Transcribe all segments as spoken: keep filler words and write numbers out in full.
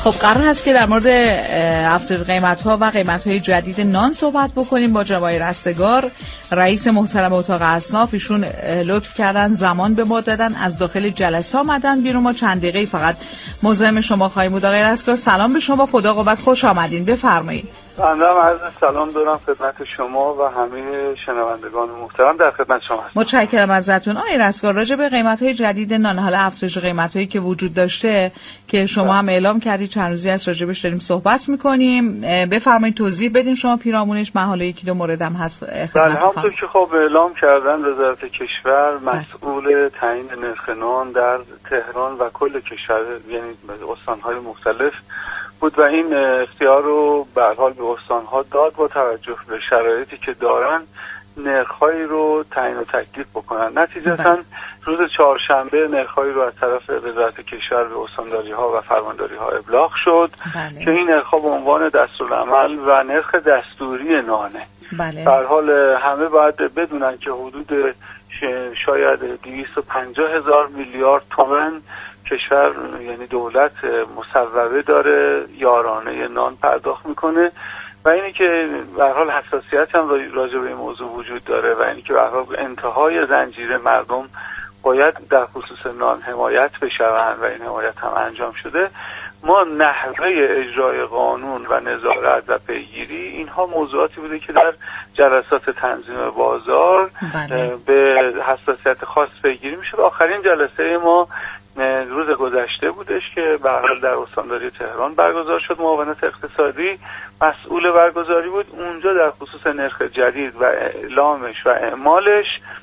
خب قرار هست که در مورد افزایش قیمت‌ها و قیمت‌های جدید نان صحبت بکنیم با جناب رستگار، رئیس محترم اتاق اصناف. ایشون لطف کردن زمان به ما دادن، از داخل جلسه آمدن بیرون. ما چند دقیقه فقط مزاحم شما خواهیم بود. آقای رستگار سلام به شما، خدا قوت، خوش آمدین، بفرمایید. بنده هم عرض سلام دارم خدمت شما و همه شنوندگان محترم، در خدمت شما هستم. متشکرم ازتون. آقای رستگار، راجع به قیمت‌های جدید نان، حالا افزایش قیمت‌هایی که وجود داشته که شما هم اعلام کردید چند روزی است راجعش داریم صحبت می‌کنیم، بفرمایید توضیح بدین شما پیرامونش. من حالا یکی دو موردم هست بله، همونطور که خب اعلام کردن وزارت کشور مسئول تعیین نرخ نان در تهران و کل کشور، یعنی استان‌های مختلف بود و این اختیار رو به هر حال به استان‌ها داد با توجه به شرایطی که دارن نرخ‌هایی رو تعیین و تکلیف بکنن. نتیجتاً روز چهارشنبه نرخ‌هایی رو از طرف وزارت کشور به استانداری‌ها و فرمانداری‌ها ابلاغ شد بله. که این نرخ‌ها به عنوان دستورالعمل و نرخ دستوری نانه. بله. به هر حال همه باید بدونن که حدود شاید دویست و پنجاه هزار میلیارد تومان کشور، یعنی دولت، مصوبه داره یارانه نان پرداخت میکنه و اینی که به هر حال حساسیت هم راجع به این موضوع وجود داره و اینی که به هر حال انتهای زنجیره مردم باید در خصوص نان حمایت بشوند و این حمایت هم انجام شده. ما نحوه اجرای قانون و نظارت و پیگیری، اینها موضوعاتی بوده که در جلسات تنظیم بازار بله. به حساسیت خاص پیگیری میشه. آخرین جلسه ما روز گذشته بودش که به هر حال در استانداری تهران برگزار شد. معاونت اقتصادی مسئول برگزاری بود. اونجا در خصوص نرخ جدید و اعلامش و اعمالش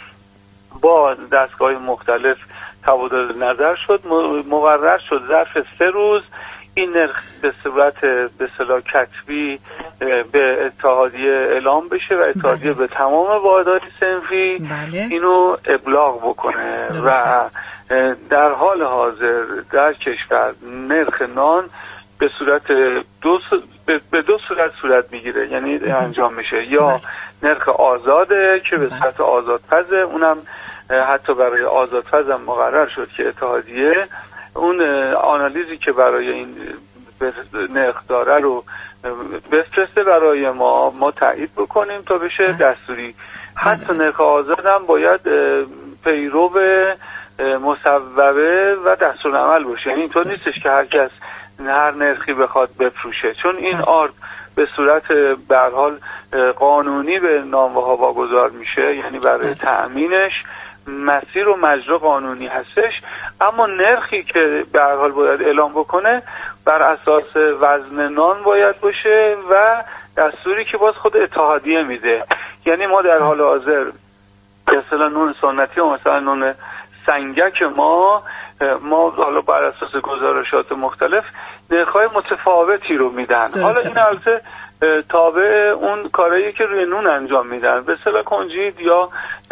با دستگاه مختلف تبادل نظر شد. مقرر شد ظرف سه روز این نرخ به صورت به اصطلاح کتبی به اتحادیه اعلام بشه و اتحادیه بله. به تمام واحدهای صنفی بله. اینو ابلاغ بکنه درسته. و در حال حاضر در کشور نرخ نان به صورت دو س... به دو صورت صورت میگیره، یعنی انجام میشه یا بله. نرخ آزاده که به صورت آزادپزه، اونم حتی برای آزادپز هم مقرر شد که اتحادیه اون آنالیزی که برای این نرخ داره رو بفرسته برای ما ما تایید بکنیم تا بشه دستوری. حتی نرخ آزاد هم باید پیرو مصوبه و دستورالعمل باشه، یعنی اینطور نیستش که هر کس هر نرخی بخواد بفروشه، چون این آرد به صورت به هر حال قانونی به نانواها واگذار میشه، یعنی برای تأمینش مسیر و مجرا قانونی هستش. اما نرخی که به هر حال باید اعلام بکنه بر اساس وزن نان باید باشه و دستوری که باز خود اتحادیه میده. یعنی ما در حال حاضر مثلا نون سنتی و مثلا نون سنگک ما ما حالا بر اساس گزارشات مختلف نرخ‌های متفاوتی رو میدن. حالا این البته تابع اون کارهایی که روی نون انجام میدن، به اصطلاح کنجید یا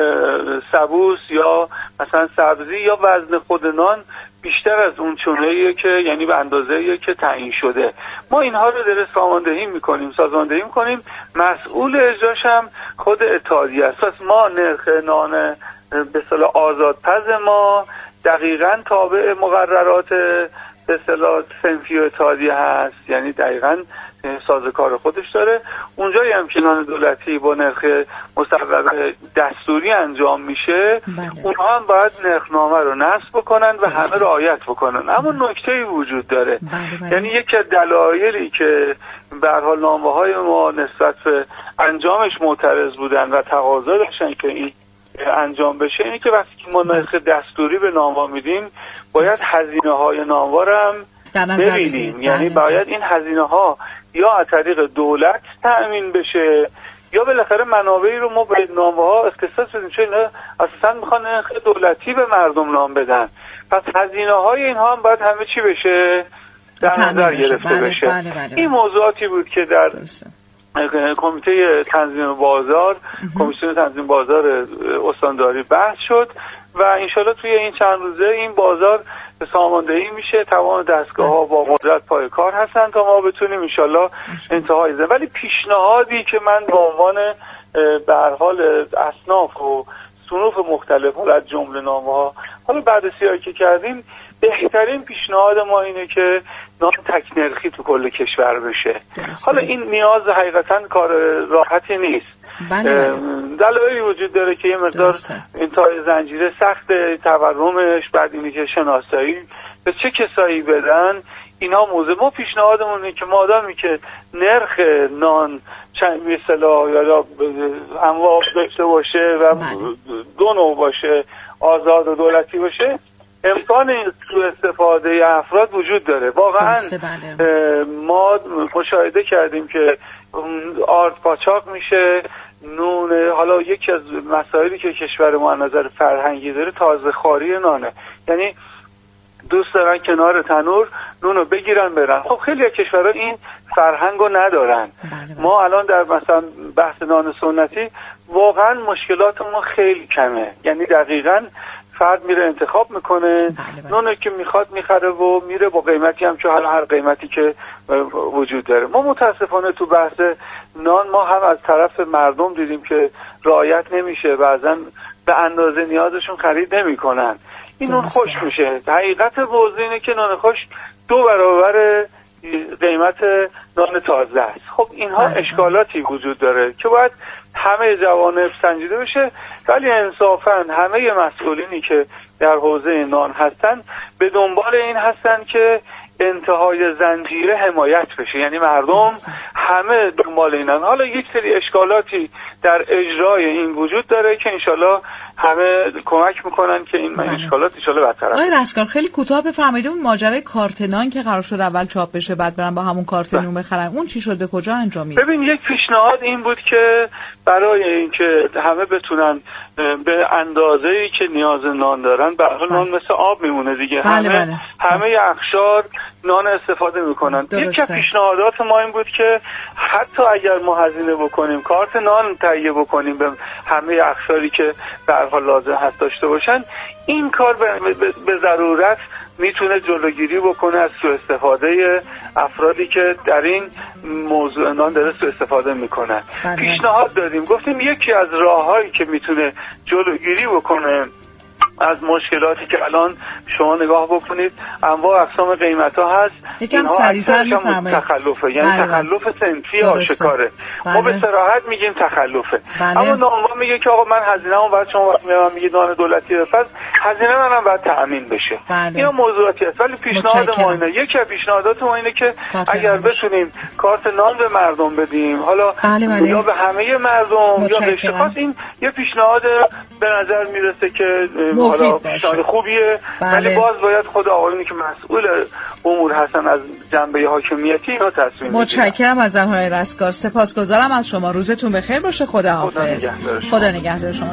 سبوس یا مثلا سبزی یا وزن خود نان بیشتر از اون چونه‌ایه که یعنی به اندازه‌ای که تعیین شده. ما اینها رو در ساماندهی میکنیم، سازماندهی میکنیم، مسئول اجراش هم خود اتحادیه است. پس ما نرخ نان به اصطلاح آزادپز ما دقیقاً تابع مقررات به اصطلاح صنفی و اتحادیه هست، یعنی دقیقاً سازوکار خودش داره. اونجایی هم که نان دولتی با نرخ مصوبه دستوری انجام میشه بله. اونها هم باید نرخنامه رو نصب بکنن و همه رعایت بکنن. اما نکته‌ای وجود داره بله بله. یعنی یکی از دلایلی که به هر حال نانواهای ما نسبت به انجامش معترض بودن و تقاضا داشتن که این انجام بشه اینه که وقتی که ما نرخ دستوری به نانوا میدیم باید هزینه‌های نانوا رو هم ببینیم، یعنی باید این هزینه‌ها یا از طریق دولت تأمین بشه یا بالاخره منابعی رو ما به نانواها اختصاص بدیم، چون اینا اساساً میخوان نرخ دولتی به مردم نام بدن. پس هزینه‌های اینها هم باید همه چی بشه در نظر گرفته بله، بشه بله، بله، بله. این موضوعاتی بود که در درسته. کمیته تنظیم بازار کمیسیون تنظیم بازار استانداری بحث شد و انشالله توی این چند روزه این بازار ساماندهی میشه. تمام دستگاه ها با قدرت پای کار هستن تا ما بتونیم انشالله انتهای زن. ولی پیشنهادی که من به عنوان به هر حال اصناف و صنوف مختلف، حالا از جمله نامه‌ها. حالا بررسی‌هایی که کردیم بهترین پیشنهاد ما اینه که نان تک نرخی تو کل کشور بشه. حالا این نیاز حقیقتا کار راحتی نیست. دلایلی وجود داره که یه مقدار انتهای زنجیره سخت، تورمش، بعد اینی که شناسایی به چه کسایی بدن، اینا موضوع. ما پیشنهادمونه که مادامی که نرخ نان چند مثلا یا انواع داشته باشه و دو نوع باشه، آزاد و دولتی باشه، امکان این سوء استفاده افراد وجود داره. واقعا ما مشاهده کردیم که آرد قاچاق میشه، نون. حالا یکی از مسائلی که کشور ما از نظر فرهنگی داره تازه خواری نانه، یعنی دوست دارن کنار تنور نونو بگیرن برن. خب خیلی از کشورها این فرهنگو ندارن. بله بله. ما الان در مثلا بحث نان سنتی واقعا مشکلات ما خیلی کمه، یعنی دقیقاً فرد میره انتخاب میکنه، بله بله. نونی که میخواد میخره و میره با قیمتی هم که حالا هر قیمتی که وجود داره. ما متاسفانه تو بحث نان ما هم از طرف مردم دیدیم که رعایت نمیشه، بعضن به اندازه نیازشون خرید نمیکنن. این نون خوش میشه. حقیقت موضوع اینه که نان خوش دو برابر قیمت نان تازه است. خب اینها اشکالاتی وجود داره که باید همه جوانب سنجیده بشه، ولی انصافا همه مسئولینی که در حوزه نان هستن به دنبال این هستن که انتهای زنجیره حمایت بشه، یعنی مردم همه دنبال اینن. حالا یک سری اشکالاتی در اجرای این وجود داره که انشالله همه کمک میکنن که این اشکالات انشالله برطرف بشه. آقای رستگار خیلی کوتاه بفرمایید اون ماجرای کارت نان که قرار شد اول چاپ بشه بعد برن با همون کارت نون بخرن، اون چی شده، کجا انجامید؟ ببین یک پیشنهاد این بود که برای اینکه همه بتونن به اندازه‌ای که نیاز نان دارن، به هر حال نان مثل آب میمونه دیگه، بله همه بله. همه اقشار نان استفاده میکنن. یکی از پیشنهادات ما این بود که حتی اگر ما هزینه بکنیم کارت نان تهیه بکنیم به همه اقشاری که به هر حال لازم هست داشته باشن، این کار به, به ضرورت میتونه جلوگیری بکنه از سوء استفاده افرادی که در این موضوع نان داره سوء استفاده میکنن. بله. پیشنهاد دادیم، گفتیم یکی از راههایی که میتونه جلوگیری بکنه از مشکلاتی که الان شما نگاه بکنید انواع اقسام قیمت ها هست، یکم سریع‌تر بفرمایید. تخلفه، یعنی بله تخلف صنفی آشکاره. بله. ما به صراحت میگیم تخلفه. بله. اما نانوا میگه که آقا من هزینه‌مو باید شما وقتی میگم میگه نان دولتی بفرض هزینه منم باید تأمین بشه. بله. اینا موضوعاتی است، ولی پیشنهاد ما اینه، یکی از پیشنهادات ما اینه که اگر بتونیم کارت نان به مردم بدیم، حالا بله بله. یا به همه مردم یا به اشتخاص، این یه پیشنهاد به نظر میرسه که حالا پیشنهاد خوبیه. بله. ولی باز باید خود آقایونی که مسئول امور هستن از جنبه حاکمیتی اینا تصمیم بگیرن. متشکرم از آقای رستگار، سپاسگزارم از شما، روزتون بخیر باشه، خداحافظ. خدا نگهدار شما.